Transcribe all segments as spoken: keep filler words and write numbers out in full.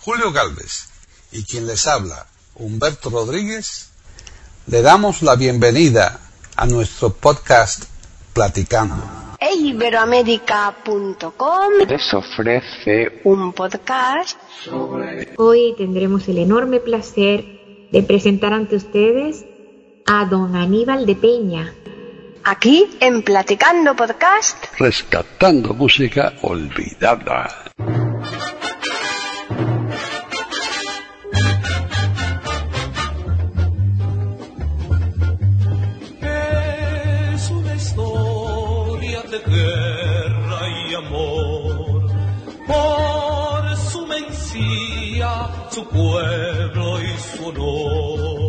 Julio Gálvez y quien les habla, Humberto Rodríguez, le damos la bienvenida a nuestro podcast Platicando. e iberoamérica punto com les ofrece un podcast sobre... Hoy tendremos el enorme placer de presentar ante ustedes a don Aníbal de Peña. Aquí en Platicando Podcast, rescatando música olvidada. Es una historia de guerra y amor, por su mencía, su pueblo y su honor.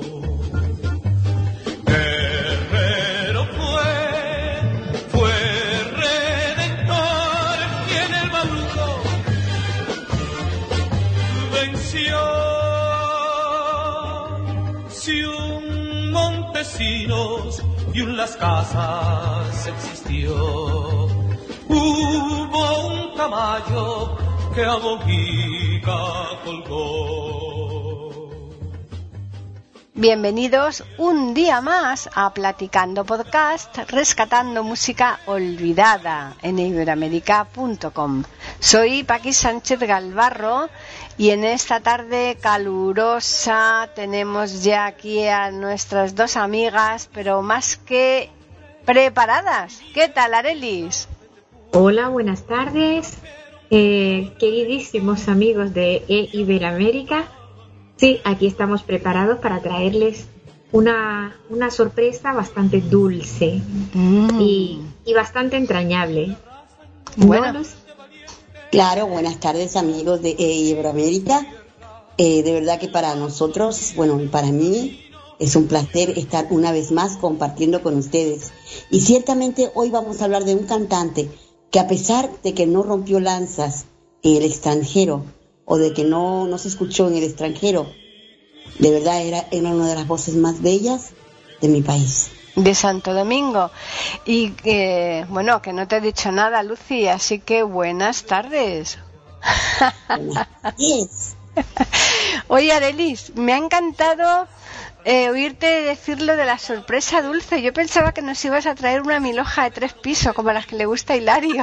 Guerrero fue, fue redentor, y en el Bauruco venció. Si un Montesinos y un Las Casas existió, hubo un Tamayo que a Mojica colgó. bienvenidos un día más a Platicando Podcast, rescatando música olvidada en iberoamérica punto com. Soy Paqui Sánchez Galvarro y en esta tarde calurosa tenemos ya aquí a nuestras dos amigas, pero más que preparadas. ¿Qué tal, Arelis? Hola, buenas tardes, eh, queridísimos amigos de e Iberoamérica. Sí, aquí estamos preparados para traerles una, una sorpresa bastante dulce mm. y, y bastante entrañable. Bueno. ¿No, Claro, buenas tardes amigos de e Iberoamérica. Eh, de verdad que para nosotros, bueno, para mí es un placer estar una vez más compartiendo con ustedes. Y ciertamente hoy vamos a hablar de un cantante que, a pesar de que no rompió lanzas en el extranjero o de que no, no se escuchó en el extranjero, de verdad era, era una de las voces más bellas de mi país. De Santo Domingo. Y eh, bueno, que no te he dicho nada, Lucy, así que buenas tardes. Buenas tardes. Oye, Arelis, me ha encantado eh, oírte decir lo de la sorpresa dulce. Yo pensaba que nos ibas a traer una milhoja de tres pisos, como las que le gusta a Hilario.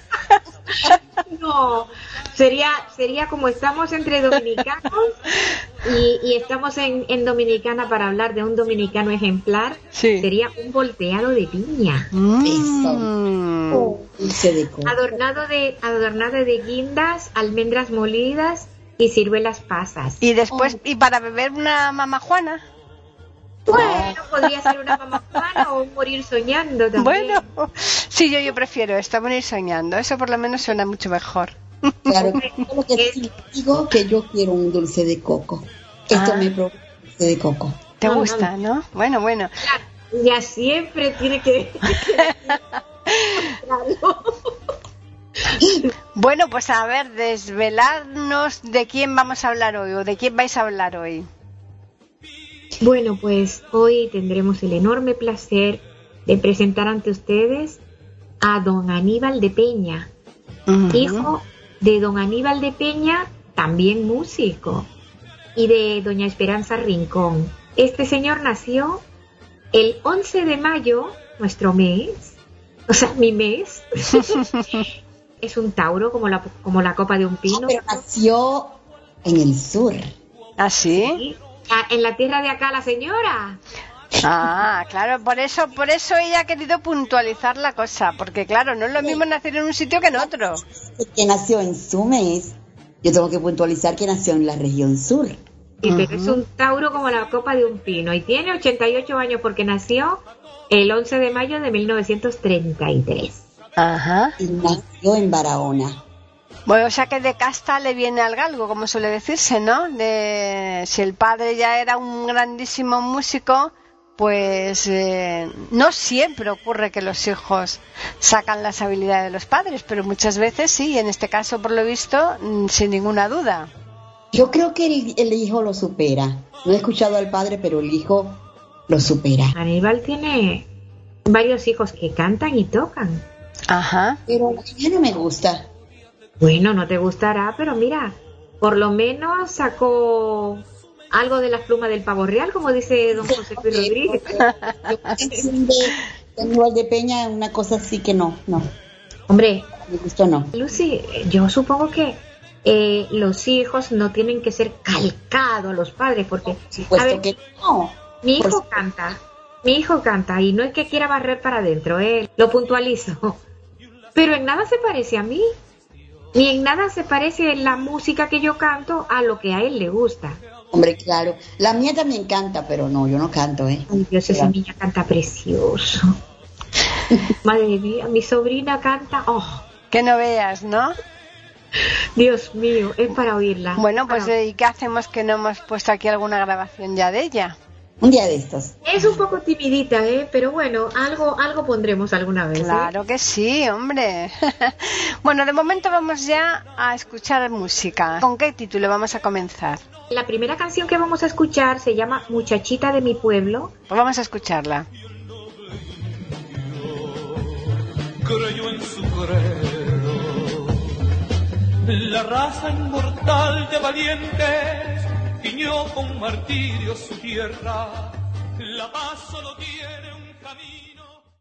No, sería sería como estamos entre dominicanos y, y estamos en, en Dominicana para hablar de un dominicano ejemplar. Sí. Sería un volteado de piña. Mm. Oh, de adornado de adornado de guindas, almendras molidas y ciruelas pasas. Y después, oh. ¿y para beber una mamajuana? Bueno, podría ser una mamajuana o un morir soñando también. Bueno, sí, yo, yo prefiero esto, morir soñando. Eso por lo menos suena mucho mejor. Claro, lo que sí digo que yo quiero un dulce de coco. Esto ah. me provoca dulce de coco. ¿Te gusta, no? Bueno, bueno. Ya, ya siempre tiene que... Bueno, pues a ver, desvelarnos de quién vamos a hablar hoy o de quién vais a hablar hoy. Bueno, pues hoy tendremos el enorme placer de presentar ante ustedes a don Aníbal de Peña, uh-huh. hijo de don Aníbal de Peña, también músico, y de doña Esperanza Rincón. Este señor nació el once de mayo, nuestro mes, o sea, mi mes. Es un Tauro, como la, como la copa de un pino. Ah, pero nació en el sur. ¿Ah, sí? Sí. En la tierra de acá la señora. Ah, claro, por eso por eso ella ha querido puntualizar la cosa, porque claro, no es lo mismo nacer en un sitio que en otro. Que nació en su mes, yo tengo que puntualizar que nació en la región sur. Y uh-huh. pero es un Tauro como la copa de un pino y tiene ochenta y ocho años porque nació el once de mayo de mil novecientos treinta y tres. Ajá. Y nació en Barahona. Bueno, o sea que de casta le viene al galgo, como suele decirse, ¿no? De, si el padre ya era un grandísimo músico, pues eh, no siempre ocurre que los hijos sacan las habilidades de los padres, pero muchas veces sí, en este caso, por lo visto, sin ninguna duda. Yo creo que el, el hijo lo supera. No he escuchado al padre, pero el hijo lo supera. Aníbal tiene varios hijos que cantan y tocan. Ajá. Pero la niña no me gusta. Bueno, no te gustará, pero mira, por lo menos sacó algo de las plumas del pavo real, como dice don José Luis Rodríguez. De Aníbal de Peña, una cosa así que no, no. Hombre, me gustó, no. Lucy, yo supongo que eh, los hijos no tienen que ser calcados a los padres, porque por supuesto a ver, que no. Mi hijo por... canta, mi hijo canta, y no es que quiera barrer para adentro, eh, lo puntualizo, pero en nada se parece a mí, ni en nada se parece la música que yo canto a lo que a él le gusta. Hombre, claro, la mía también canta, pero no, yo no canto, ¿eh? Ay, Dios, esa niña canta precioso. Madre mía, mi sobrina canta, oh. Que no veas, ¿no? Dios mío, es para oírla. Bueno, pues para... ¿y qué hacemos que no hemos puesto aquí alguna grabación ya de ella? Un día de estos. Es un poco timidita, ¿eh? Pero bueno, algo algo pondremos alguna vez. Claro ¿eh? que sí, hombre. Bueno, de momento vamos ya a escuchar música. ¿Con qué título vamos a comenzar? La primera canción que vamos a escuchar se llama Muchachita de mi pueblo. Pues vamos a escucharla. Creyó en su credo, la raza inmortal de valientes tiñó con martirio su tierra, la paz solo tiene un camino.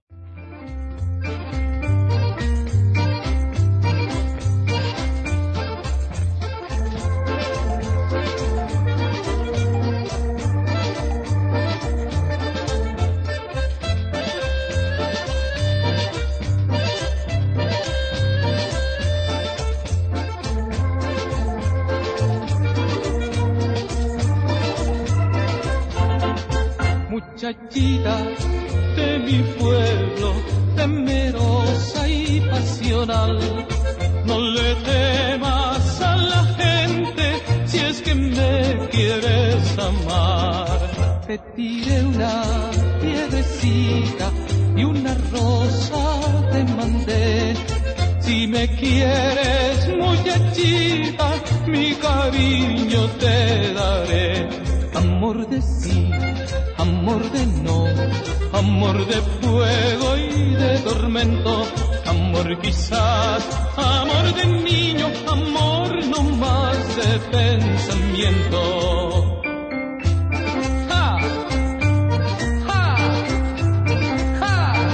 Muchachita de mi pueblo, temerosa y pasional, no le temas a la gente si es que me quieres amar. Te tiré una piedrecita y una rosa te mandé. Si me quieres, muchachita, mi cariño te daré. Amor de sí, amor de no, amor de fuego y de tormento, amor quizás, amor de niño, amor no más de pensamiento. ¡Ja! ¡Ja! ¡Ja!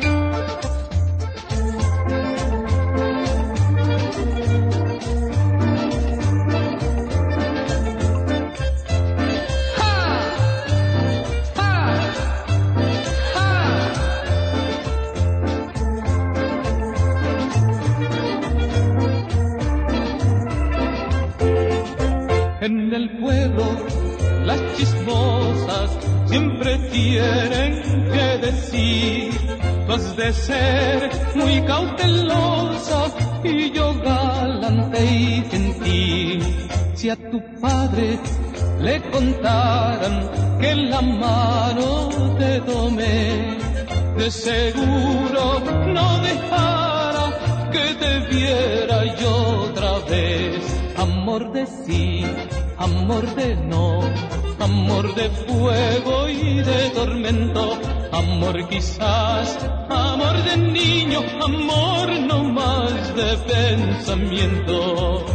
En el pueblo las chismosas siempre tienen que decir, tú has de ser muy cautelosa y yo galante y gentil. Si a tu padre le contaran que la mano te tomé, de seguro no dejara que te viera yo otra vez. Amor de sí, amor de no, amor de fuego y de tormento, amor quizás, amor de niño, amor no más de pensamiento.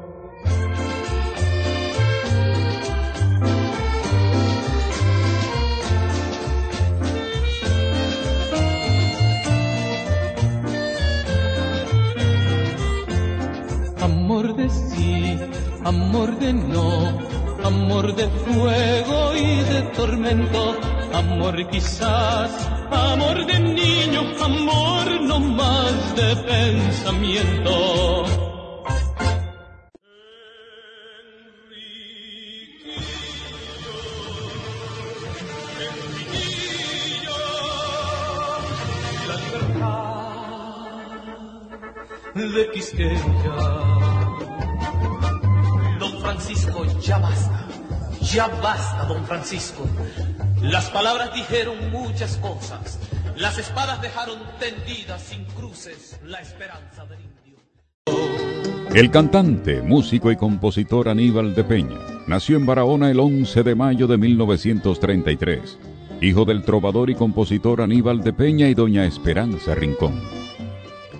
Amor de sí, amor de no, amor de fuego y de tormento, amor quizás, amor de niño, amor no más de pensamiento. De Quisqueya. Don Francisco, ya basta, ya basta, don Francisco. Las palabras dijeron muchas cosas, las espadas dejaron tendidas sin cruces la esperanza del indio. El cantante, músico y compositor Aníbal de Peña nació en Barahona el once de mayo de mil novecientos treinta y tres, hijo del trovador y compositor Aníbal de Peña y doña Esperanza Rincón.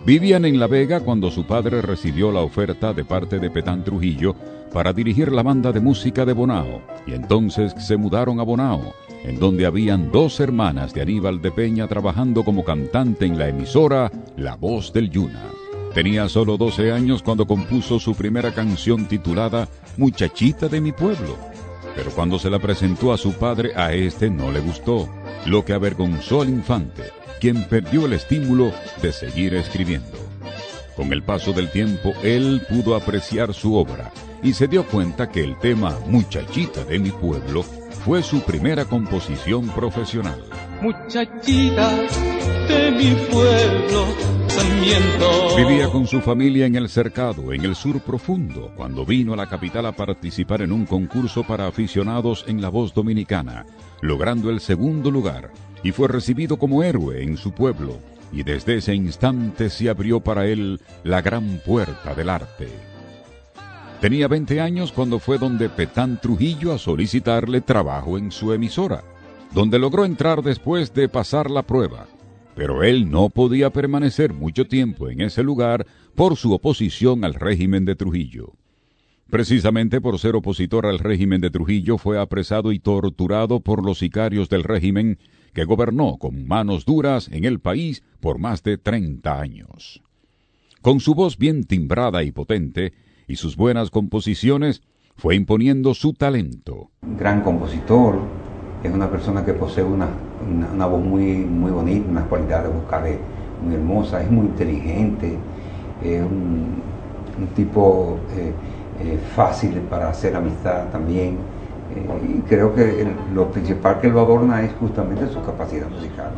Vivían en La Vega cuando su padre recibió la oferta de parte de Petán Trujillo para dirigir la banda de música de Bonao, y entonces se mudaron a Bonao, en donde habían dos hermanas de Aníbal de Peña trabajando como cantante en la emisora La Voz del Yuna. Tenía solo doce años cuando compuso su primera canción titulada Muchachita de mi pueblo, pero cuando se la presentó a su padre, a este no le gustó, lo que avergonzó al infante, quien perdió el estímulo de seguir escribiendo. Con el paso del tiempo, él pudo apreciar su obra y se dio cuenta que el tema Muchachita de mi pueblo fue su primera composición profesional. Muchachita de mi pueblo, Sarmiento. Vivía con su familia en El Cercado, en el sur profundo, cuando vino a la capital a participar en un concurso para aficionados en La Voz Dominicana, logrando el segundo lugar, y fue recibido como héroe en su pueblo, y desde ese instante se abrió para él la gran puerta del arte. Tenía veinte años cuando fue donde Petán Trujillo a solicitarle trabajo en su emisora, donde logró entrar después de pasar la prueba, pero él no podía permanecer mucho tiempo en ese lugar por su oposición al régimen de Trujillo. Precisamente por ser opositor al régimen de Trujillo fue apresado y torturado por los sicarios del régimen que gobernó con manos duras en el país por más de treinta años. Con su voz bien timbrada y potente y sus buenas composiciones, fue imponiendo su talento. Gran compositor, es una persona que posee una, una, una voz muy, muy bonita, unas cualidades vocales muy hermosas, es muy inteligente, es un, un tipo eh, eh, fácil para hacer amistad también, eh, y creo que el, lo principal que lo adorna es justamente su capacidad musical.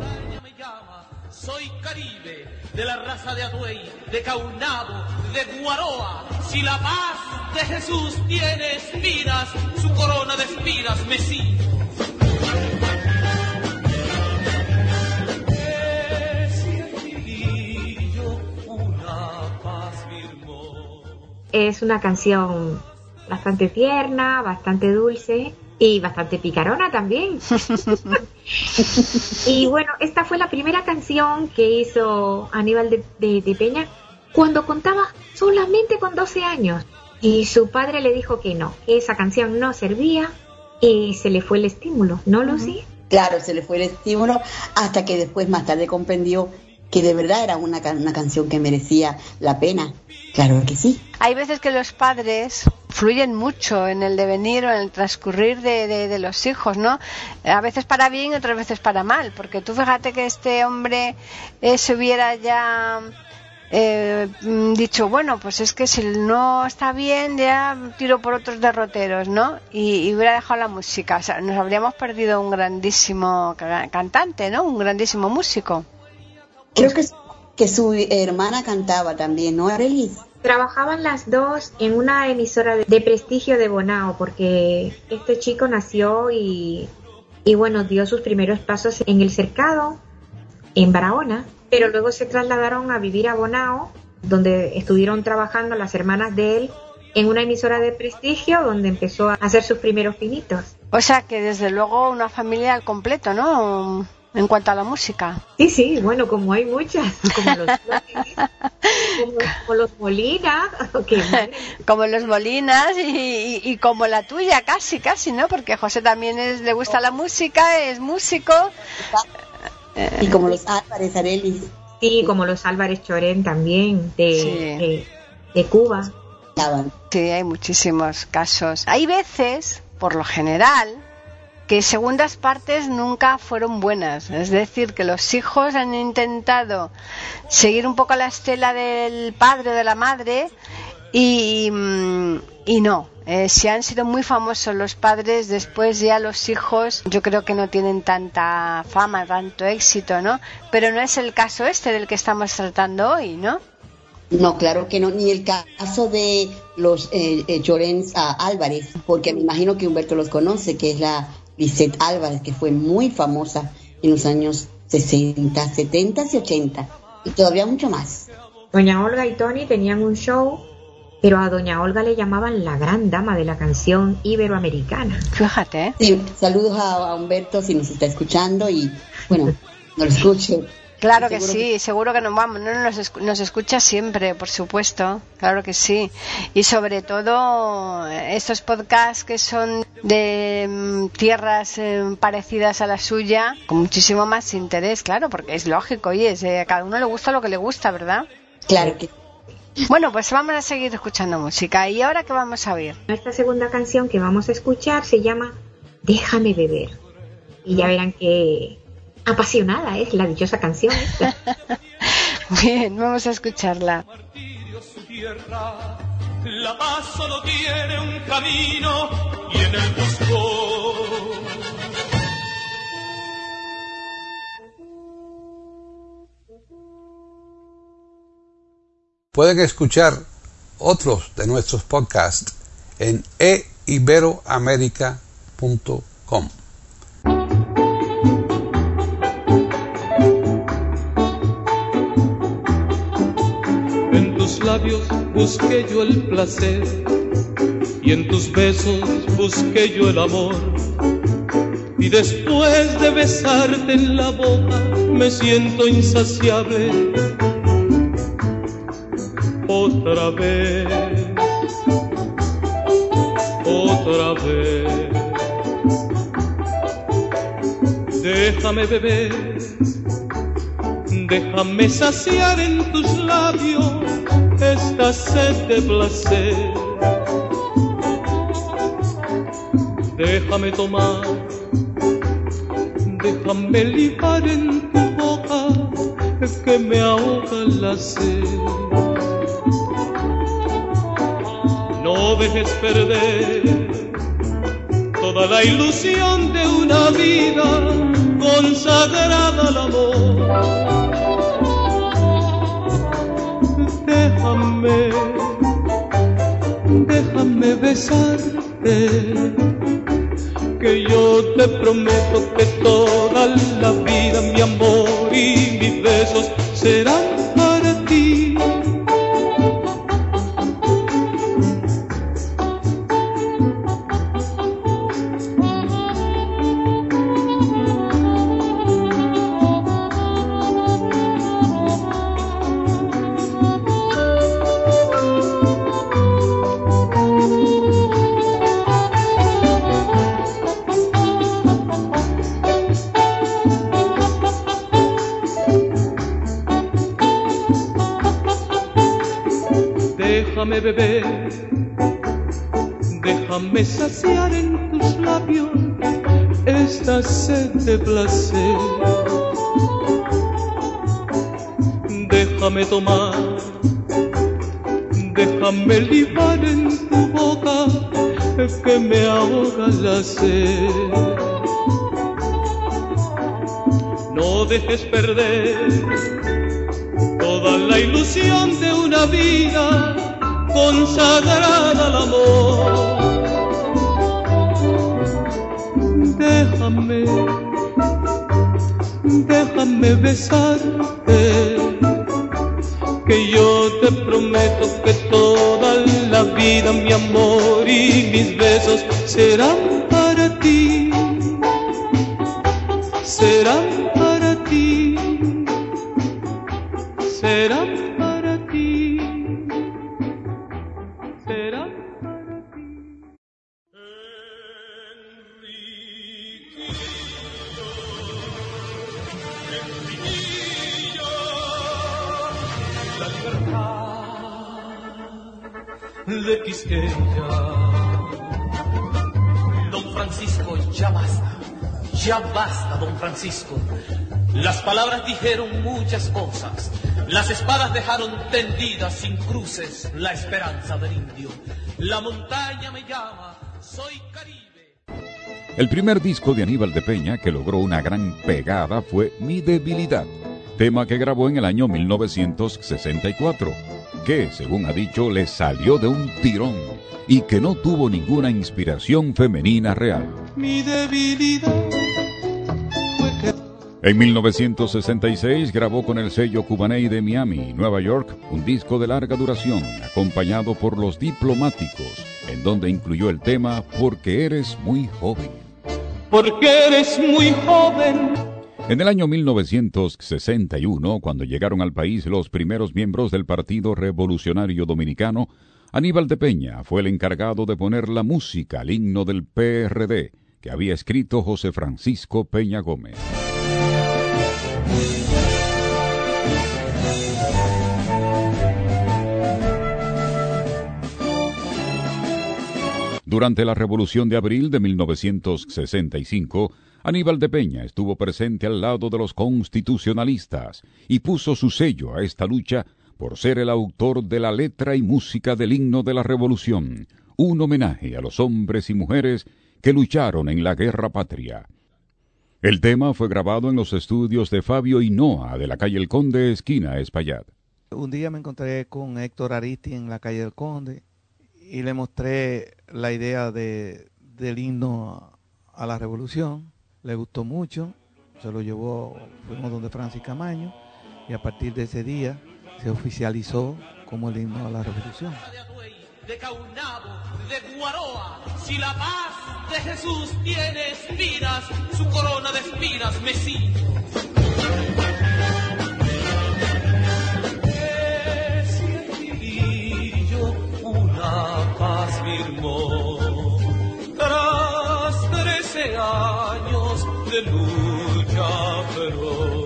Soy Caribe, de la raza de Atuey, de Caunabo, de Guaroa. Si la paz de Jesús tiene espinas, su corona de espinas me sigue. Es una canción bastante tierna, bastante dulce y bastante picarona también. Y bueno, esta fue la primera canción que hizo Aníbal de, de, de Peña cuando contaba solamente con doce años. Y su padre le dijo que no, que esa canción no servía y se le fue el estímulo, ¿no, Lucy? Claro, se le fue el estímulo hasta que después más tarde comprendió que de verdad era una, una canción que merecía la pena. Claro que sí. Hay veces que los padres fluyen mucho en el devenir o en el transcurrir de, de, de los hijos, ¿no? A veces para bien y otras veces para mal, porque tú fíjate que este hombre eh, se hubiera ya eh, dicho, bueno, pues es que si no está bien ya tiro por otros derroteros, ¿no? Y, y hubiera dejado la música. O sea, nos habríamos perdido un grandísimo cantante, ¿no? Un grandísimo músico. Creo que, que su hermana cantaba también, ¿no, Arelis? Trabajaban las dos en una emisora de, de prestigio de Bonao, porque este chico nació y, y bueno, dio sus primeros pasos en El Cercado, en Barahona, pero luego se trasladaron a vivir a Bonao, donde estuvieron trabajando las hermanas de él en una emisora de prestigio, donde empezó a hacer sus primeros pinitos. O sea que desde luego una familia al completo, ¿no? En cuanto a la música. Sí, sí, bueno, como hay muchas, como los, como, como los Molinas, okay, como los Molinas y, y, y como la tuya, casi, casi, ¿no? Porque José también es, le gusta la música, es músico. Y como los Álvarez, Arelis. Sí, como los Álvarez Chorén también, de, sí. de, de Cuba. Sí, hay muchísimos casos. Hay veces, por lo general, que segundas partes nunca fueron buenas, es decir, que los hijos han intentado seguir un poco la estela del padre o de la madre y, y no, eh, si han sido muy famosos los padres, después ya los hijos yo creo que no tienen tanta fama, tanto éxito, ¿no? Pero no es el caso este del que estamos tratando hoy, ¿no? No, claro que no, ni el caso de los eh, eh, Llorens uh, Álvarez, porque me imagino que Humberto los conoce, que es la Lisette Álvarez, que fue muy famosa en los años sesenta, setenta y ochenta, y todavía mucho más. Doña Olga y Tony tenían un show, pero a Doña Olga le llamaban la gran dama de la canción iberoamericana. Fíjate. Sí, saludos a, a Humberto si nos está escuchando y, bueno, no lo escuche. Claro que sí, que... seguro que nos vamos, no nos, nos escucha siempre, por supuesto, claro que sí. Y sobre todo estos podcasts que son de um, tierras um, parecidas a la suya, con muchísimo más interés, claro, porque es lógico, oye, es, eh, a cada uno le gusta lo que le gusta, ¿verdad? Claro que Bueno, pues vamos a seguir escuchando música. ¿Y ahora qué vamos a oír? Esta segunda canción que vamos a escuchar se llama Déjame beber. Y ya verán que apasionada es la dichosa canción esta. Bien, vamos a escucharla. La paz solo tiene un camino y en el busco. Pueden escuchar otros de nuestros podcasts en e iberoamerica punto com. En tus labios busqué yo el placer y en tus besos busqué yo el amor. Y después de besarte en la boca me siento insaciable. Otra vez, otra vez. Déjame beber, déjame saciar en tus labios esta sed de placer. Déjame tomar, déjame libar en tu boca que me ahoga la sed. No dejes perder toda la ilusión de una vida consagrada al amor. Déjame, déjame besarte, que yo te prometo que toda la vida mi amor y mis besos serán para ti. Déjame beber, déjame saciar en tus labios esta sed de placer. Déjame tomar, déjame libar en tu boca que me ahoga la sed. No dejes perder toda la ilusión de una vida consagrada al amor. Déjame, déjame besarte, que yo te prometo que toda la vida mi amor y mis besos serán para ti, serán para ti, serán para ti, serán para ti. Enriquillo, la libertad de Quisqueya. Don Francisco, ya basta, ya basta, don Francisco. Las palabras dijeron muchas cosas. Las espadas dejaron tendidas sin cruces la esperanza del indio. La montaña me llama, soy Caribe. El primer disco de Aníbal de Peña que logró una gran pegada fue Mi Debilidad, tema que grabó en el año mil novecientos sesenta y cuatro, que, según ha dicho, le salió de un tirón y que no tuvo ninguna inspiración femenina real. Mi debilidad. En mil novecientos sesenta y seis grabó con el sello Cubaney de Miami, Nueva York, un disco de larga duración, acompañado por Los Diplomáticos, en donde incluyó el tema Porque eres muy joven. Porque eres muy joven. En el año mil novecientos sesenta y uno, cuando llegaron al país los primeros miembros del Partido Revolucionario Dominicano, Aníbal de Peña fue el encargado de poner la música al himno del P R D, que había escrito José Francisco Peña Gómez. Durante la Revolución de Abril de mil novecientos sesenta y cinco, Aníbal de Peña estuvo presente al lado de los constitucionalistas y puso su sello a esta lucha por ser el autor de la letra y música del himno de la Revolución, un homenaje a los hombres y mujeres que lucharon en la guerra patria. El tema fue grabado en los estudios de Fabio Hinoa de la calle El Conde, esquina Espaillat. Un día me encontré con Héctor Aristi en la calle del Conde y le mostré la idea de, del himno a la Revolución. Le gustó mucho, se lo llevó, fuimos donde Francis Camaño y a partir de ese día se oficializó como el himno a la Revolución. De Caunabo, de Guaroa, si la paz de Jesús tiene espinas, su corona de espinas me ciño. Ese tiguillo una paz firmó, tras trece años de lucha feroz.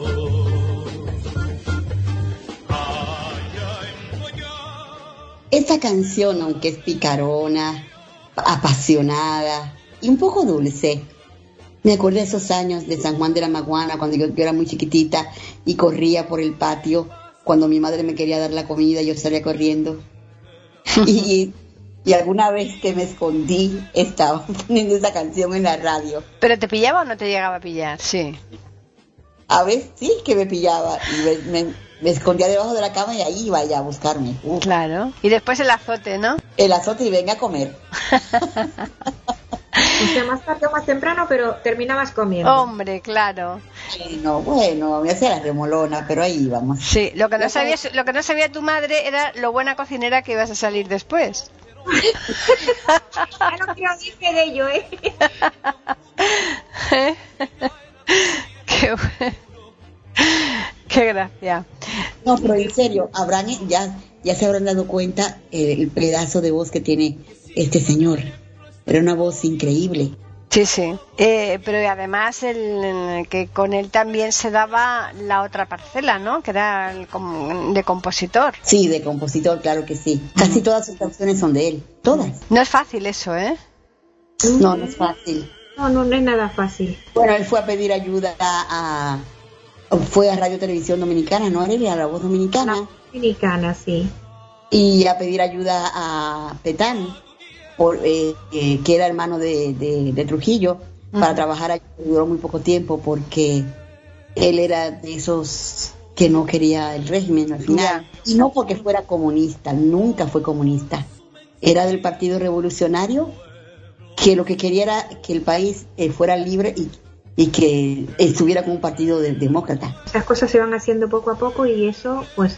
Esta canción, aunque es picarona, apasionada y un poco dulce, me acuerdo de esos años de San Juan de la Maguana, cuando yo, yo era muy chiquitita y corría por el patio. Cuando mi madre me quería dar la comida, yo salía corriendo. y, y alguna vez que me escondí, estaba poniendo esa canción en la radio. ¿Pero te pillaba o no te llegaba a pillar? Sí. A veces sí que me pillaba y me, me, me escondía debajo de la cama y ahí iba ya a buscarme. Uf. Claro. Y después el azote, ¿no? El azote y venga a comer. O sea, más tarde o más temprano, pero terminabas comiendo. Hombre, claro. Bueno, bueno, me hacía la remolona, pero ahí íbamos. Sí, lo que no sabía, lo que no sabía tu madre era lo buena cocinera que ibas a salir después. Ya no quiero decirte de ello, ¿eh? Qué bueno. Qué gracia. No, pero en serio, habrán ya, ya se habrán dado cuenta el, el pedazo de voz que tiene este señor. Era una voz increíble. Sí, sí. Eh, pero además el, el, que con él también se daba la otra parcela, ¿no? Que era el, de compositor. Sí, de compositor, claro que sí. Casi todas sus canciones son de él. Todas. No es fácil eso, ¿eh? No, no es fácil. No, no, no es nada fácil. Bueno, él fue a pedir ayuda a... a fue a Radio Televisión Dominicana, ¿no, Aurelia? A La Voz Dominicana. La Dominicana, sí. Y a pedir ayuda a Petán, por, eh, eh, que era hermano de, de, de Trujillo, uh-huh. para trabajar allí. Duró muy poco tiempo porque él era de esos que no quería el régimen al final. Yeah. Y no porque fuera comunista, nunca fue comunista. Era del Partido Revolucionario, que lo que quería era que el país eh, fuera libre y, y que estuviera como un partido de, demócrata. Esas cosas se van haciendo poco a poco y eso, pues,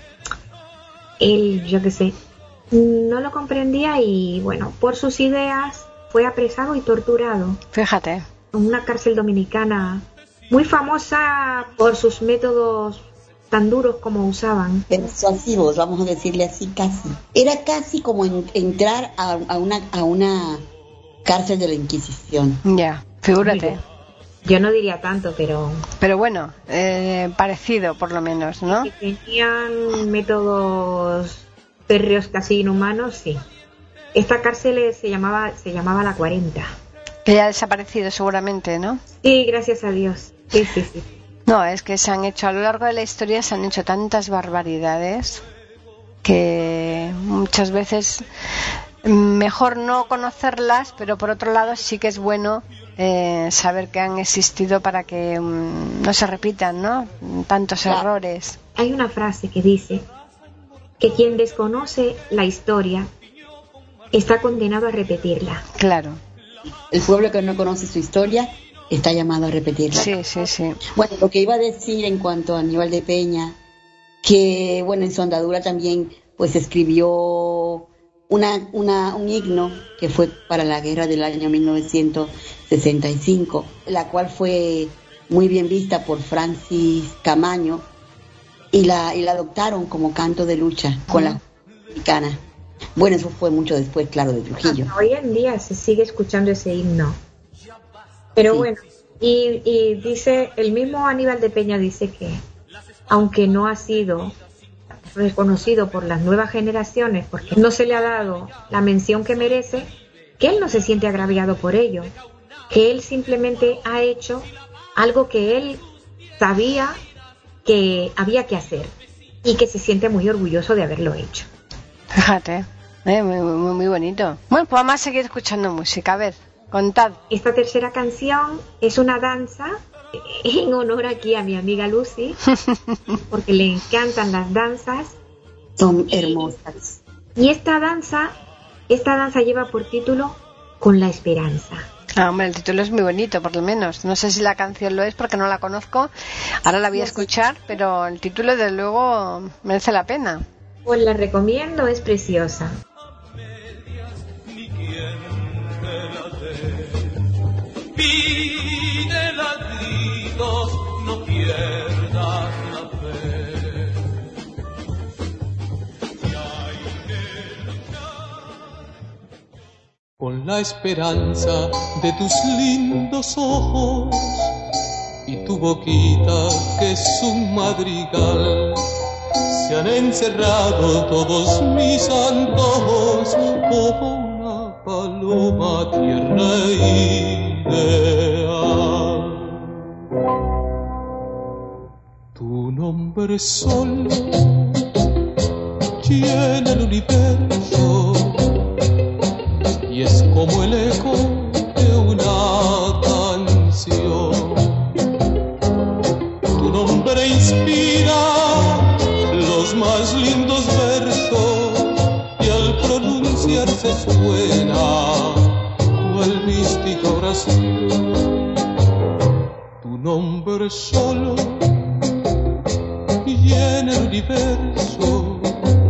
él, yo qué sé, no lo comprendía y, bueno, por sus ideas fue apresado y torturado. Fíjate. En una cárcel dominicana muy famosa por sus métodos tan duros como usaban. Persuasivos, vamos a decirle así, casi. Era casi como en, entrar a, a una... A una cárcel de la Inquisición. Ya, figúrate. Yo no diría tanto, pero... Pero bueno, eh, parecido por lo menos, ¿no? Si tenían métodos férreos casi inhumanos, sí. Esta cárcel se llamaba se llamaba La cuarenta. Que ya ha desaparecido seguramente, ¿no? Sí, gracias a Dios. Sí, sí, sí. No, es que se han hecho, a lo largo de la historia se han hecho tantas barbaridades que muchas veces... Mejor no conocerlas, pero por otro lado sí que es bueno eh, saber que han existido para que um, no se repitan, ¿no? Tantos claro. errores. Hay una frase que dice que quien desconoce la historia está condenado a repetirla. Claro. El pueblo que no conoce su historia está llamado a repetirla. Sí, sí, sí. Bueno, lo que iba a decir en cuanto a Aníbal de Peña, que bueno, en su andadura también pues escribió Una, una, un himno que fue para la guerra del año mil novecientos sesenta y cinco, la cual fue muy bien vista por Francis Camaño y la, y la adoptaron como canto de lucha con la mexicana. Bueno, eso fue mucho después, claro, de Trujillo. Hasta hoy en día se sigue escuchando ese himno. Pero sí. Bueno, y, y dice, el mismo Aníbal de Peña dice que, aunque no ha sido reconocido por las nuevas generaciones, porque no se le ha dado la mención que merece, que él no se siente agraviado por ello, que él simplemente ha hecho algo que él sabía que había que hacer y que se siente muy orgulloso de haberlo hecho. Fíjate, eh, muy, muy, muy bonito. Bueno, pues vamos a seguir escuchando música. A ver, contad. Esta tercera canción es una danza en honor aquí a mi amiga Lucy, porque le encantan las danzas. Son hermosas. Y esta danza, esta danza lleva por título Con la Esperanza. Ah, hombre, el título es muy bonito, por lo menos. No sé si la canción lo es porque no la conozco. Ahora la voy a escuchar, pero el título, desde luego, merece la pena. Pues la recomiendo, es preciosa. Pide ladridos, no pierdas la fe. Con la esperanza de tus lindos ojos y tu boquita que es un madrigal, se han encerrado todos mis antojos como una paloma tierna e ideal. Tu nombre solo llena el universo y es como el eco de una canción. Tu nombre inspira los más lindos versos y al pronunciarse suena cual mística oración. Tu nombre solo llena el universo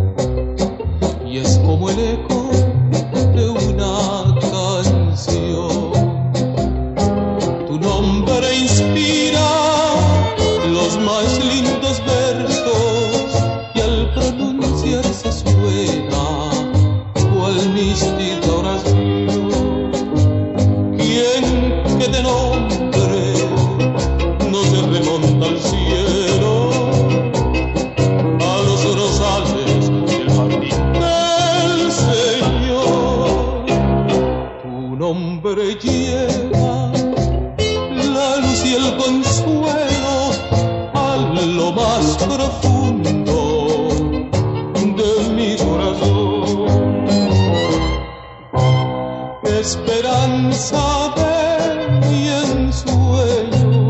y es como el eco de una canción. Tu nombre inspira los más lindos versos y al pronunciarse suena cual mística oración. Quien que te nombre no se remonta al cielo, a los rosales del jardín del Señor. Tu nombre lleva la luz y el consuelo a lo más profundo de mi corazón. Esperanza de mi ensueño,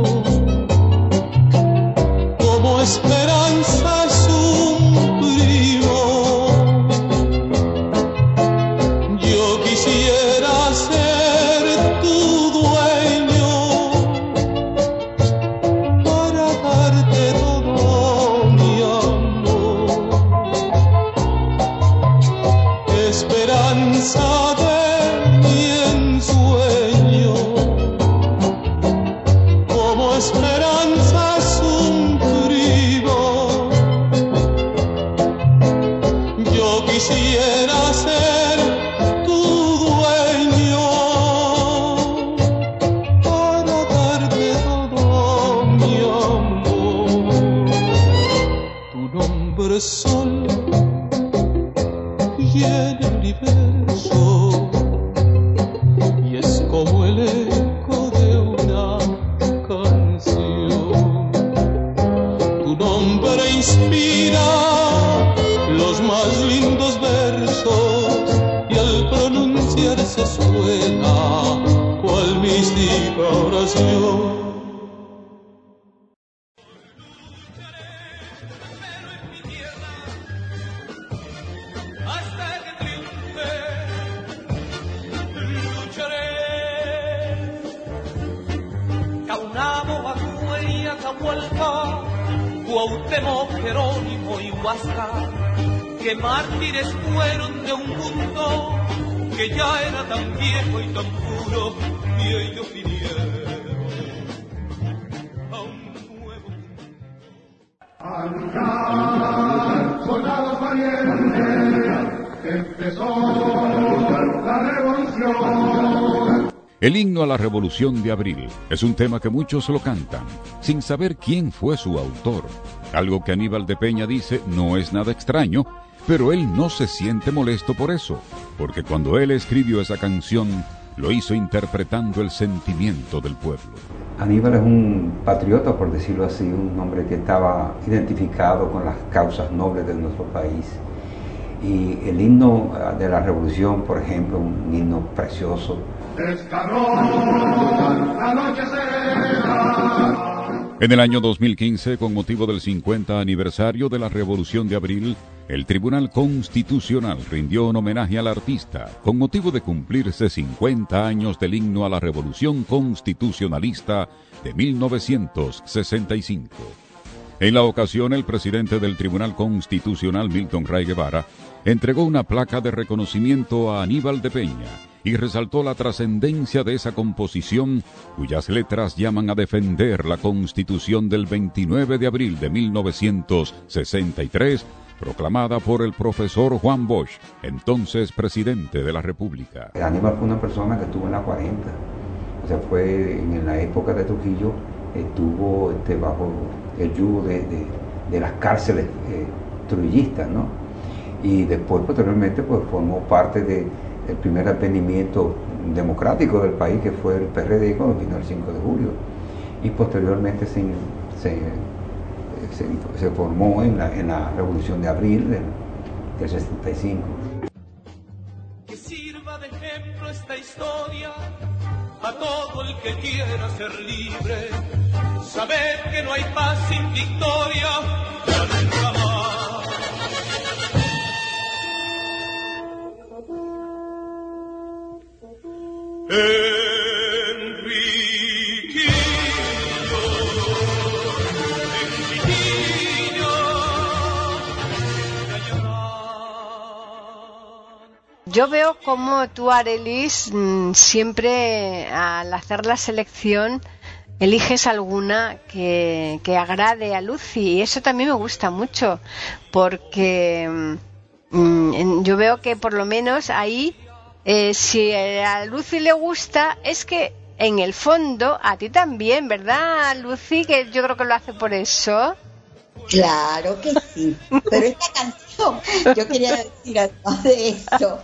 como esperanza es un primo. Yo quisiera ser tu dueño para darte todo mi amor. Esperanza de mi ensueño, como esperanza es un primo. Yo quisiera ser tu dueño para darte todo mi amor. Tu nombre solo llena el universo y es como el eco de una canción. Tu nombre inspira los más lindos versos y al pronunciarse suena cual mística oración. Cuauhtémoc, Jerónimo y Huáscar, que mártires fueron de un mundo que ya era tan viejo y tan puro, y ellos vinieron Soldados valientes, empezó la revolución. El himno a la Revolución de Abril es un tema que muchos lo cantan, sin saber quién fue su autor. Algo que Aníbal de Peña dice no es nada extraño, pero él no se siente molesto por eso, porque cuando él escribió esa canción, lo hizo interpretando el sentimiento del pueblo. Aníbal es un patriota, por decirlo así, un hombre que estaba identificado con las causas nobles de nuestro país. Y el himno de la Revolución, por ejemplo, un himno precioso. En el año dos mil quince, con motivo del cincuenta aniversario de la Revolución de Abril, el Tribunal Constitucional rindió un homenaje al artista con motivo de cumplirse cincuenta años del himno a la Revolución Constitucionalista de mil novecientos sesenta y cinco. En la ocasión, el presidente del Tribunal Constitucional, Milton Ray Guevara, entregó una placa de reconocimiento a Aníbal de Peña y resaltó la trascendencia de esa composición, cuyas letras llaman a defender la Constitución del veintinueve de abril de mil novecientos sesenta y tres, proclamada por el profesor Juan Bosch, entonces presidente de la República. Aníbal fue una persona que estuvo en la cuarenta, o sea, fue en la época de Trujillo, estuvo este, bajo el yugo de, de, de las cárceles eh, trujillistas, ¿no? Y después, posteriormente, pues formó parte del de primer advenimiento democrático del país, que fue el P R D, cuando vino el cinco de julio. Y posteriormente se, se, se, se formó en la, en la Revolución de Abril del, del sesenta y cinco. Que sirva de ejemplo esta historia a todo el que quiera ser libre, saber que no hay paz sin victoria, ya nunca más. Enriquillo, Enriquillo, yo veo como tú, Arelis, siempre al hacer la selección eliges alguna que, que agrade a Lucy, y eso también me gusta mucho, porque mmm, yo veo que por lo menos ahí, eh, si a Lucy le gusta, es que en el fondo a ti también, ¿verdad, Lucy? Que yo creo que lo hace por eso. Claro que sí, pero esta canción, yo quería decir además de esto.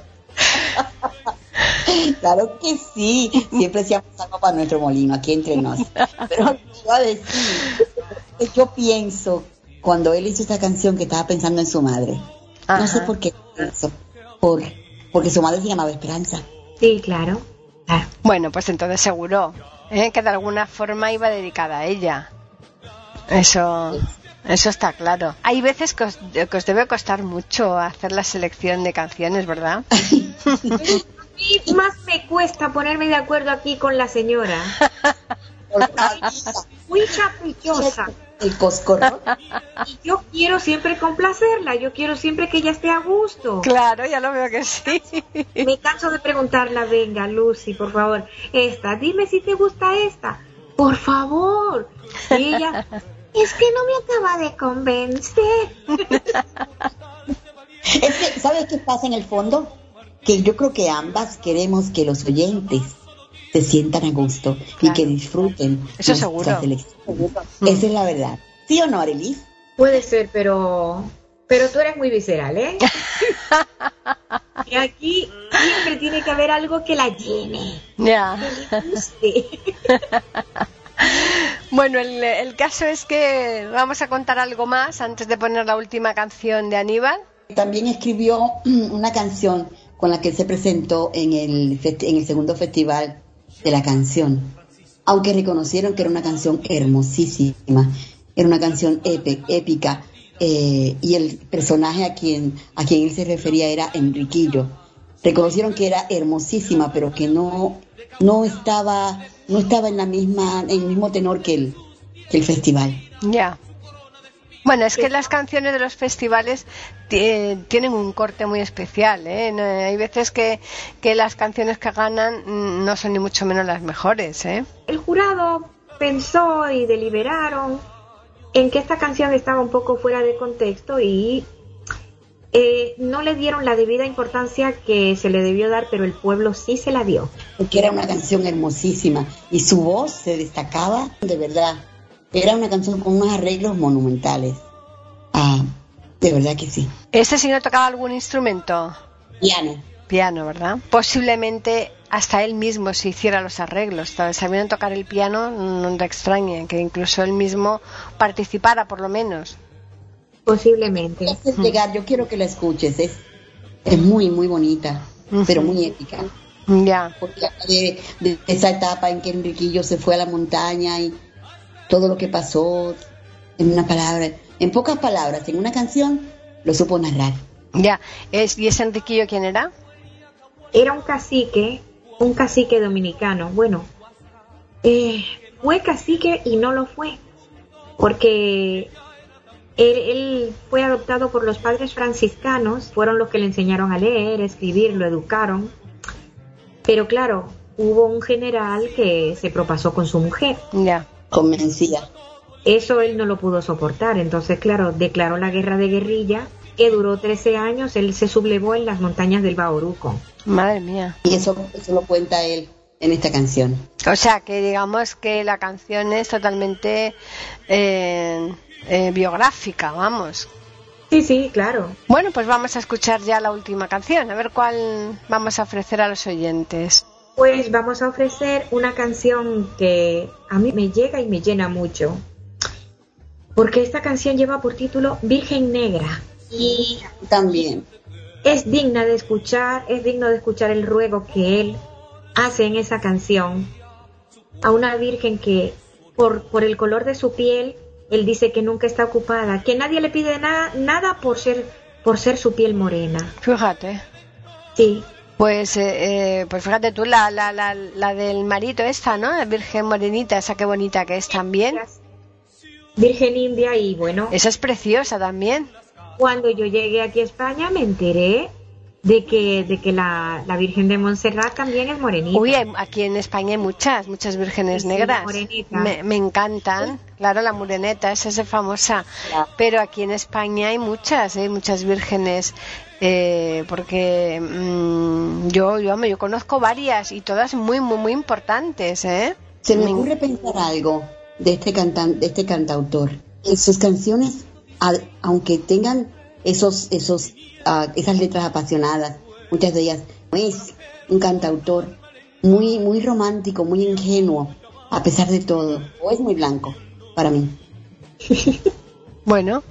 Claro que sí, siempre hacíamos algo para nuestro molino, aquí entre nos. Pero iba a decir, yo pienso, cuando él hizo esta canción, que estaba pensando en su madre. Ajá. No sé por qué pienso, por, porque su madre se llamaba Esperanza. Sí, claro. Ah. Bueno, pues entonces seguro, ¿eh? que de alguna forma iba dedicada a ella. Eso... Eso está claro. Hay veces que os, que os debe costar mucho hacer la selección de canciones, ¿verdad? Y más me cuesta ponerme de acuerdo aquí con la señora. Muy caprichosa. El coscorro. Y yo quiero siempre complacerla, yo quiero siempre que ella esté a gusto. Claro, ya lo veo que sí. Me canso de preguntarla, venga, Lucy, por favor, esta, dime si te gusta esta. Por favor. Y ella... Es que no me acaba de convencer. Es que, ¿sabes qué pasa en el fondo? Que yo creo que ambas queremos que los oyentes se sientan a gusto, claro, y que disfruten. Eso seguro. Mm. Esa es la verdad. ¿Sí o no, Arelis? Puede ser, pero... Pero tú eres muy visceral, ¿eh? Y aquí siempre tiene que haber algo que la llene. Ya. Que le guste. Bueno, el, el caso es que vamos a contar algo más antes de poner la última canción de Aníbal. También escribió una canción con la que se presentó en el, en el segundo festival de la canción, aunque reconocieron que era una canción hermosísima, era una canción ép- épica, eh, y el personaje a quien, a quien él se refería era Enriquillo. Reconocieron que era hermosísima, pero que no, no estaba... no estaba en la misma, en el mismo tenor que el, que el festival. Ya. Bueno, es que las canciones de los festivales t- tienen un corte muy especial, ¿eh? No, hay veces que, que las canciones que ganan no son ni mucho menos las mejores, ¿eh? El jurado pensó y deliberaron en que esta canción estaba un poco fuera de contexto y eh, no le dieron la debida importancia que se le debió dar, pero el pueblo sí se la dio. Porque era una canción hermosísima y su voz se destacaba de verdad. Era una canción con unos arreglos monumentales. Ah, de verdad que sí. ¿Este señor tocaba algún instrumento? Piano. Piano, ¿verdad? Posiblemente hasta él mismo se hiciera los arreglos. Sabiendo tocar el piano, no te extrañe que incluso él mismo participara, por lo menos. Posiblemente. Es llegar, yo quiero que la escuches. Es, es muy, muy bonita, uh-huh. pero muy épica. Ya. Yeah. Porque de, de esa etapa en que Enriquillo se fue a la montaña y todo lo que pasó, en una palabra, en pocas palabras, en una canción, lo supo narrar. Ya. ¿Es, ¿Y ese Enriquillo quién era? Era un cacique, un cacique dominicano. Bueno, eh, fue cacique y no lo fue, porque él, él fue adoptado por los padres franciscanos, fueron los que le enseñaron a leer, escribir, lo educaron. Pero claro, hubo un general que se propasó con su mujer. Ya. Convencía. Eso él no lo pudo soportar, entonces claro, declaró la guerra de guerrilla, que duró trece años, él se sublevó en las montañas del Bauruco. Madre mía. Y eso, eso lo cuenta él en esta canción. O sea, que digamos que la canción es totalmente eh, eh, biográfica, vamos. Sí, sí, claro. Bueno, pues vamos a escuchar ya la última canción, a ver cuál vamos a ofrecer a los oyentes. Pues vamos a ofrecer una canción que a mí me llega y me llena mucho, porque esta canción lleva por título Virgen Negra. Y también es digna de escuchar, es digno de escuchar el ruego que él hace en esa canción a una virgen que por, por el color de su piel, él dice que nunca está ocupada, que nadie le pide nada, nada por ser, por ser su piel morena. Fíjate. Sí. Pues, eh, eh, pues fíjate tú, la, la, la, la del marito esta, ¿no? La Virgen Morenita, esa qué bonita que es también. Virgen India y bueno. Esa es preciosa también. Cuando yo llegué aquí a España me enteré de que de que la, la Virgen de Montserrat también es morenita. Uy, hay, aquí en España hay muchas, muchas vírgenes sí, negras. Me, me encantan. ¿Sí? Claro, la moreneta, esa es famosa. Claro. Pero aquí en España hay muchas, hay muchas vírgenes. Eh, porque mmm, yo, yo, yo conozco varias y todas muy, muy, muy importantes, ¿eh? Se me ocurre pensar algo de este cantan, de este cantautor. En sus canciones, a, aunque tengan esos, esos, uh, esas letras apasionadas, muchas de ellas, es un cantautor muy, muy romántico, muy ingenuo, a pesar de todo. O es muy blanco, para mí. Bueno.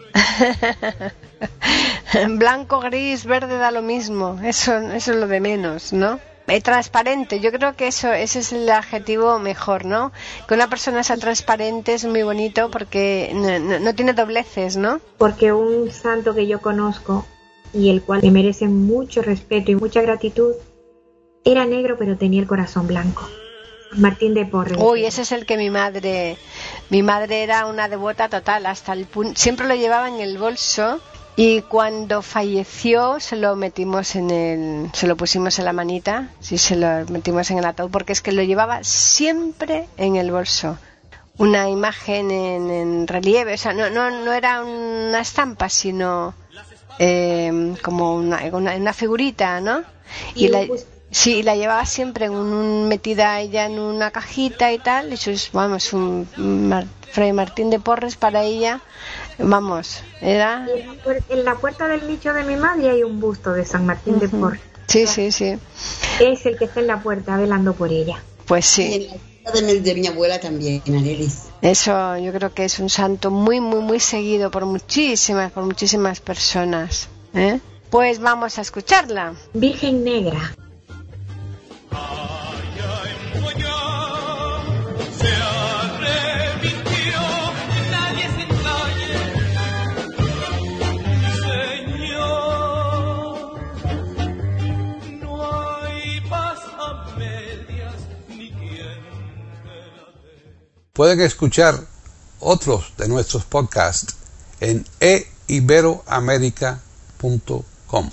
Blanco, gris, verde da lo mismo. Eso, eso es lo de menos, ¿no? Eh, transparente, yo creo que eso ese es el adjetivo mejor, ¿no? Que una persona sea transparente es muy bonito porque no, no, no tiene dobleces, ¿no? Porque un santo que yo conozco y el cual le merece mucho respeto y mucha gratitud era negro pero tenía el corazón blanco. Martín de Porres. Uy, ese es el que mi madre mi madre era una devota total, hasta el punto, siempre lo llevaba en el bolso. Y cuando falleció se lo metimos en el, se lo pusimos en la manita, sí, se lo metimos en el ataúd, porque es que lo llevaba siempre en el bolso. Una imagen en, en relieve, o sea, no, no, no era una estampa, sino eh, como una, una, una figurita, ¿no? Y, y la, sí, la llevaba siempre en un, metida ella en una cajita y tal, y eso es, vamos, un, un Fray Martín de Porres para ella. Vamos, era... En la puerta del nicho de mi madre hay un busto de San Martín uh-huh. de Porres. Sí, sí, sí. Es el que está en la puerta velando por ella. Pues sí. Y en la puerta de mi, de mi abuela también, Anelis. Eso, yo creo que es un santo muy, muy, muy seguido por muchísimas, por muchísimas personas. ¿eh? Pues vamos a escucharla. Virgen Negra. Pueden escuchar otros de nuestros podcasts en e iberoamerica punto com.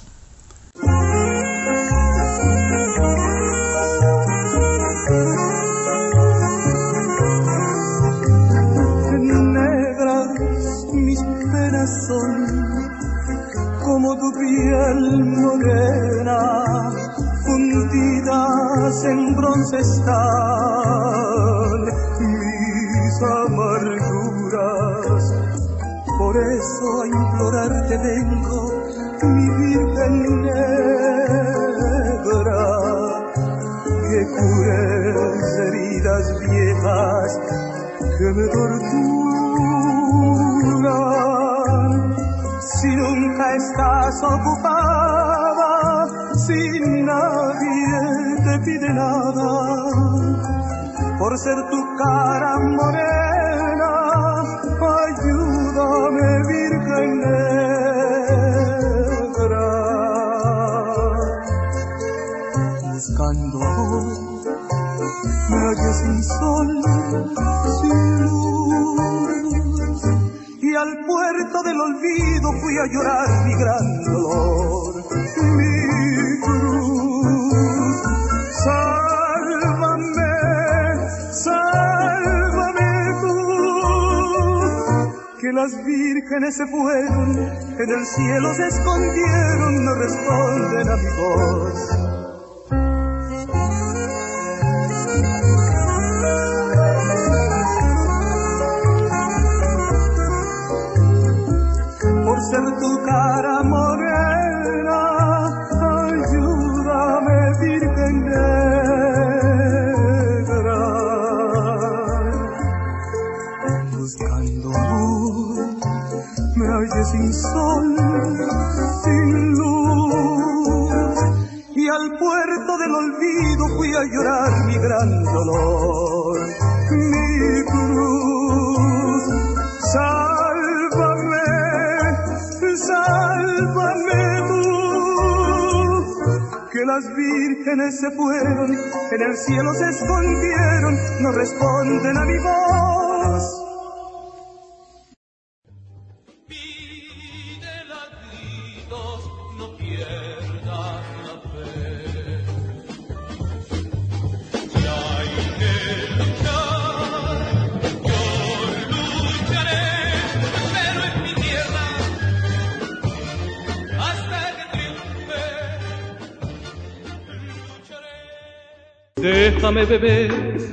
Negra un bronce están mis amarguras. Por eso a implorarte vengo, mi Virgen negra, que cures heridas viejas que me torturan. Si nunca estás ocupada, si nadie te pide nada, por ser tu cara morena, ayúdame, Virgen negra. Buscando amor, me hallé sin sol, sin luz, y al puerto del olvido fui a llorar mi gran dolor, mi cruz. Sálvame, sálvame tú, que las vírgenes se fueron, en el cielo se escondieron, no responden a mi voz. Por ser tu cara morena, ayúdame, Virgen negra. Buscando amor, me hallé sin sol, sin luz, y al puerto del olvido fui a llorar mi gran dolor, mi cruz. Sálvame, sálvame tú, que las vírgenes se fueron, en el cielo se escondieron, no responden a mi voz. Pídele a gritos, no pierdas la fe. Ya hay que luchar, yo lucharé, pero en mi tierra, hasta que triunfe, lucharé. Déjame beber,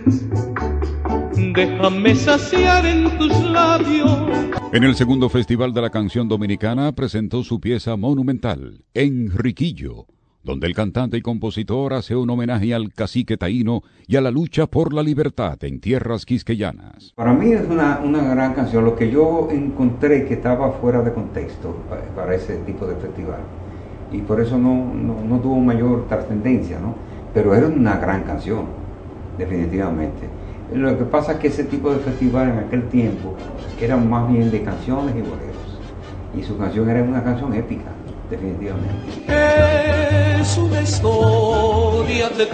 déjame saciar en tus labios. En el segundo Festival de la Canción Dominicana presentó su pieza monumental, Enriquillo, donde el cantante y compositor hace un homenaje al cacique taíno y a la lucha por la libertad en tierras quisqueyanas. Para mí es una, una gran canción, lo que yo encontré que estaba fuera de contexto para, para ese tipo de festival, y por eso no, no, no tuvo mayor trascendencia, ¿no? Pero era una gran canción, definitivamente. Lo que pasa es que ese tipo de festival en aquel tiempo eran más bien de canciones y boleros, y su canción era una canción épica, definitivamente. Es una historia de...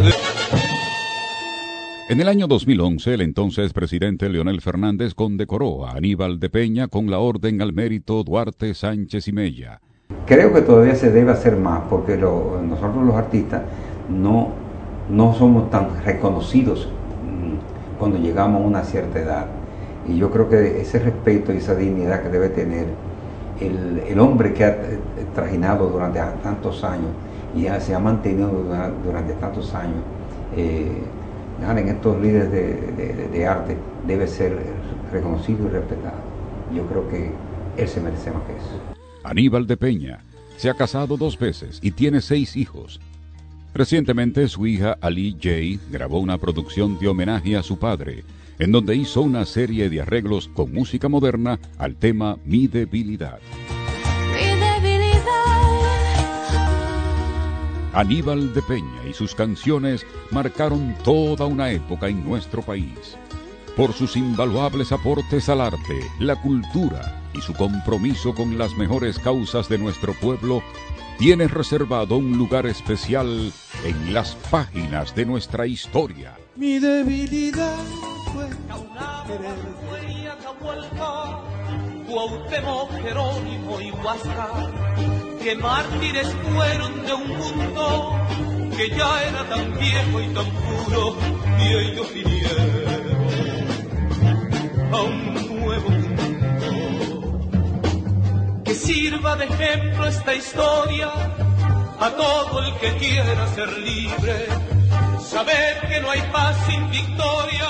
En el año dos mil once, el entonces presidente Leonel Fernández condecoró a Aníbal de Peña con la Orden al Mérito Duarte Sánchez y Mella. Creo que todavía se debe hacer más, porque lo, nosotros los artistas no, no somos tan reconocidos cuando llegamos a una cierta edad, y yo creo que ese respeto y esa dignidad que debe tener el, el hombre que ha trajinado durante tantos años y ha, se ha mantenido durante, durante tantos años eh, en estos líderes de, de, de arte, debe ser reconocido y respetado. Yo creo que él se merece más que eso. Aníbal de Peña se ha casado dos veces y tiene seis hijos. Recientemente su hija Ali Jay grabó una producción de homenaje a su padre, en donde hizo una serie de arreglos con música moderna al tema Mi Debilidad. Mi debilidad. Aníbal de Peña y sus canciones marcaron toda una época en nuestro país. Por sus invaluables aportes al arte, la cultura y su compromiso con las mejores causas de nuestro pueblo, tiene reservado un lugar especial en las páginas de nuestra historia. Mi debilidad fue Cuauhtémoc, Jerónimo y Huáscar, que mártires fueron de un mundo que ya era tan viejo y tan puro, y ellos vinieron a un nuevo mundo. Que sirva de ejemplo esta historia a todo el que quiera ser libre, saber que no hay paz sin victoria.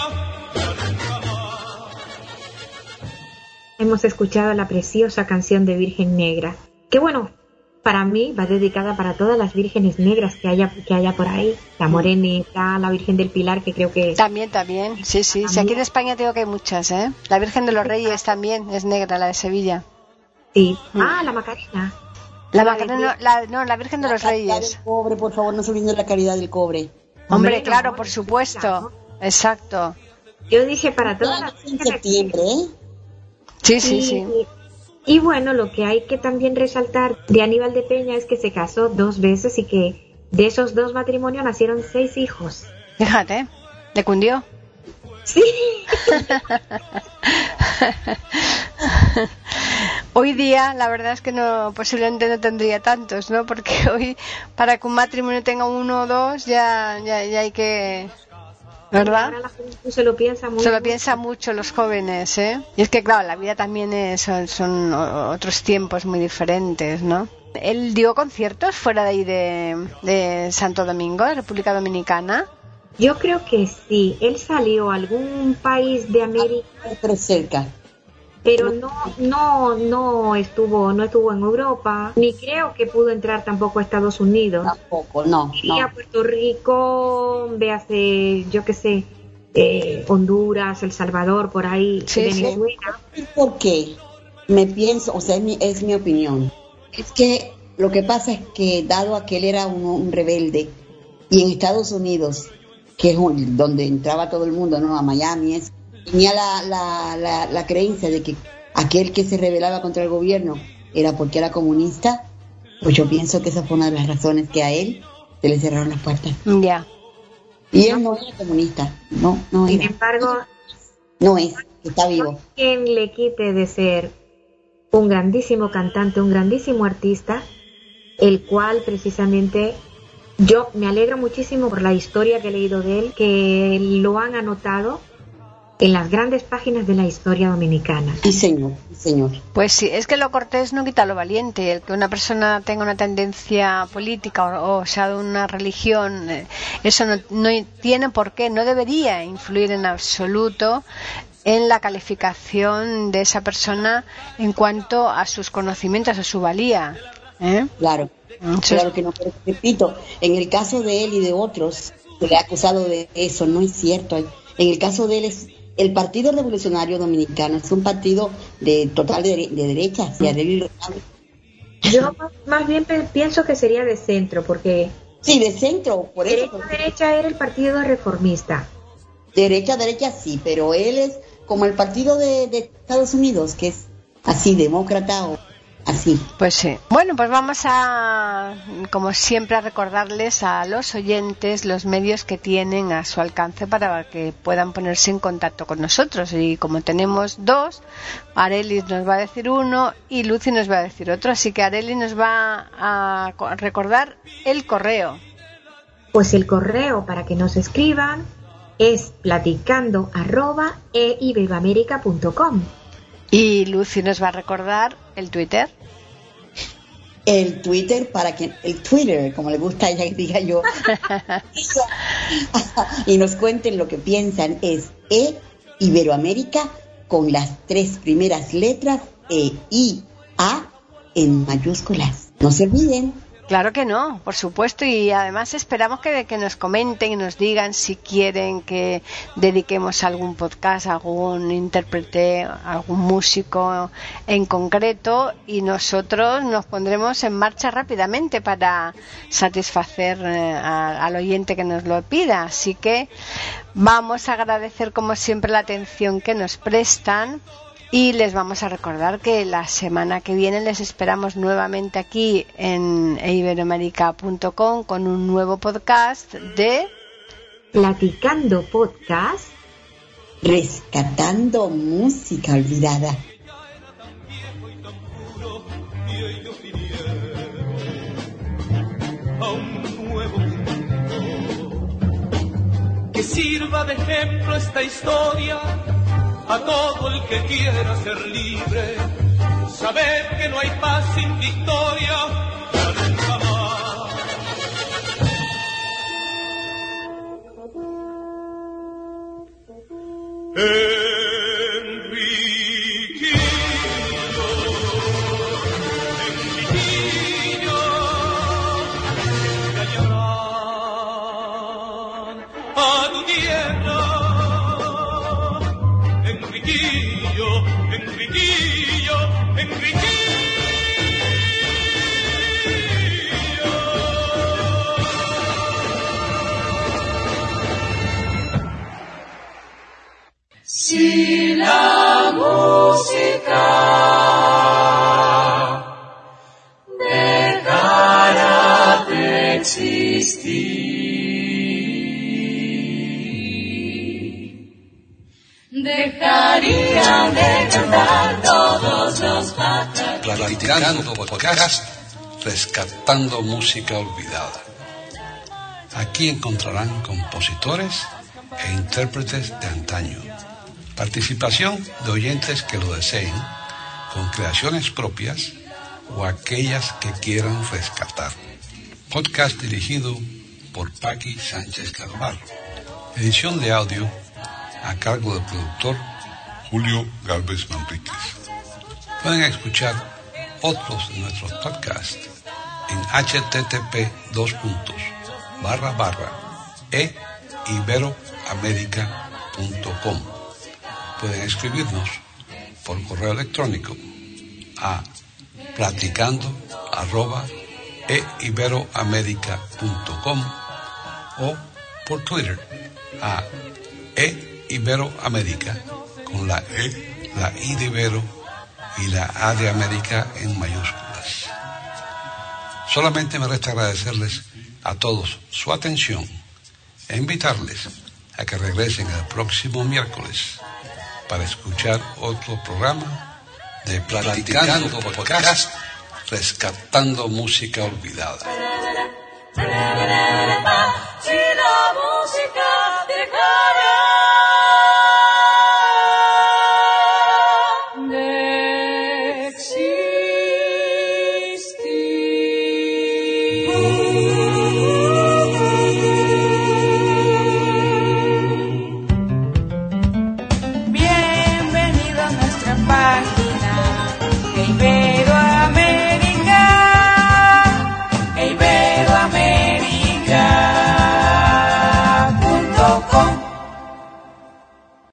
Hemos escuchado la preciosa canción de Virgen Negra, que bueno, para mí va dedicada para todas las vírgenes negras que haya que haya por ahí. La Morenita, la Virgen del Pilar, que creo que es... También, también, sí, sí. Sí, aquí en España tengo que hay muchas, ¿eh? La Virgen de los Reyes también es negra, la de Sevilla. Sí. Ah, la Macarena. La Macarena, no, la, no, la Virgen de los Reyes. La caridad del cobre, por favor, no se olviden la caridad del cobre. Hombre, Hombre, claro, no, por supuesto. Exacto. Yo dije para todas las... En septiembre, ¿eh? Sí, sí, y, sí. Y bueno, lo que hay que también resaltar de Aníbal de Peña es que se casó dos veces y que de esos dos matrimonios nacieron seis hijos. Fíjate, ¿le cundió? Sí. Hoy día, la verdad es que no, posiblemente no tendría tantos, ¿no? Porque hoy, para que un matrimonio tenga uno o dos, ya, ya, ya hay que... ¿Verdad? Ahora la juventud se lo piensa mucho. Se lo piensa mucho los jóvenes, ¿eh? Y es que, claro, la vida también es, son, son otros tiempos muy diferentes, ¿no? Él dio conciertos fuera de ahí de, de Santo Domingo, de República Dominicana. Yo creo que sí. Él salió a algún país de América, pero cerca. Pero no, no, no estuvo, no estuvo en Europa, ni creo que pudo entrar tampoco a Estados Unidos. Tampoco, no. Y a Puerto Rico, véase, yo qué sé, eh, Honduras, El Salvador, por ahí, sí, Venezuela. Sí. ¿Por qué? Me pienso, o sea, es mi, es mi opinión. Es que lo que pasa es que, dado a que él era un, un rebelde, y en Estados Unidos, que es un, donde entraba todo el mundo, ¿no? A Miami, es... tenía la, la, la, la creencia de que aquel que se rebelaba contra el gobierno era porque era comunista, pues yo pienso que esa fue una de las razones que a él se le cerraron las puertas. Ya. Yeah. Y él no era comunista, no, no Sin era. embargo, no es, está vivo. Quien le quite de ser un grandísimo cantante, un grandísimo artista, el cual precisamente... Yo me alegro muchísimo por la historia que he leído de él, que lo han anotado en las grandes páginas de la historia dominicana. Sí, señor, sí, señor. Pues sí, es que lo cortés no quita lo valiente. El que una persona tenga una tendencia política o, o sea de una religión, eh, eso no, no tiene por qué, no debería influir en absoluto en la calificación de esa persona en cuanto a sus conocimientos, a su valía. ¿Eh? Claro, Entonces, claro que no, pero repito, en el caso de él y de otros se le ha acusado de eso, no es cierto. En el caso de él es el Partido Revolucionario Dominicano, es un partido de total de, de derecha. ¿Sí? De... Yo más bien pienso que sería de centro, porque sí, de centro, por derecha, eso. Porque... derecha era el Partido Reformista. Derecha, derecha sí, pero él es como el partido de, de Estados Unidos, que es así, demócrata o así. Pues sí. Bueno, pues vamos a, como siempre, a recordarles a los oyentes los medios que tienen a su alcance para que puedan ponerse en contacto con nosotros. Y como tenemos dos, Arelis nos va a decir uno y Lucy nos va a decir otro. Así que Arelis nos va a recordar el correo. Pues el correo para que nos escriban es platicando arroba e iberoamerica punto com. Y Lucy nos va a recordar el Twitter. El Twitter, para que el Twitter, como le gusta a ella que diga yo, y nos cuenten lo que piensan, es E Iberoamérica con las tres primeras letras E I A en mayúsculas. No se olviden. Claro que no, por supuesto, y además esperamos que, que nos comenten y nos digan si quieren que dediquemos algún podcast, algún intérprete, algún músico en concreto, y nosotros nos pondremos en marcha rápidamente para satisfacer eh, a, al oyente que nos lo pida. Así que vamos a agradecer como siempre la atención que nos prestan. Y les vamos a recordar que la semana que viene les esperamos nuevamente aquí en e iberoamerica punto com con un nuevo podcast de Platicando Podcast, rescatando música olvidada. Que sirva de ejemplo esta historia a todo el que quiera ser libre, saber que no hay paz sin victoria, ya nunca más. Si la música dejara de existir, dejarían de cantar todos los pájaros. Platicando podcast, rescatando música olvidada. Aquí encontrarán compositores e intérpretes de antaño. Participación de oyentes que lo deseen, con creaciones propias o aquellas que quieran rescatar. Podcast dirigido por Paqui Sánchez Galvarro. Edición de audio a cargo del productor Julio Galvez Manríquez. Pueden escuchar otros de nuestros podcasts en http dos puntos barra barra e iberoamerica punto com. Pueden escribirnos por correo electrónico a platicando arroba eiberoamerica punto com o por Twitter a eiberoamerica con la E, la I de Ibero y la A de América en mayúsculas. Solamente me resta agradecerles a todos su atención e invitarles a que regresen el próximo miércoles para escuchar otro programa de Platicando Podcast, rescatando música olvidada. Si la música dejara de Bienvenido a nuestra página de Ibero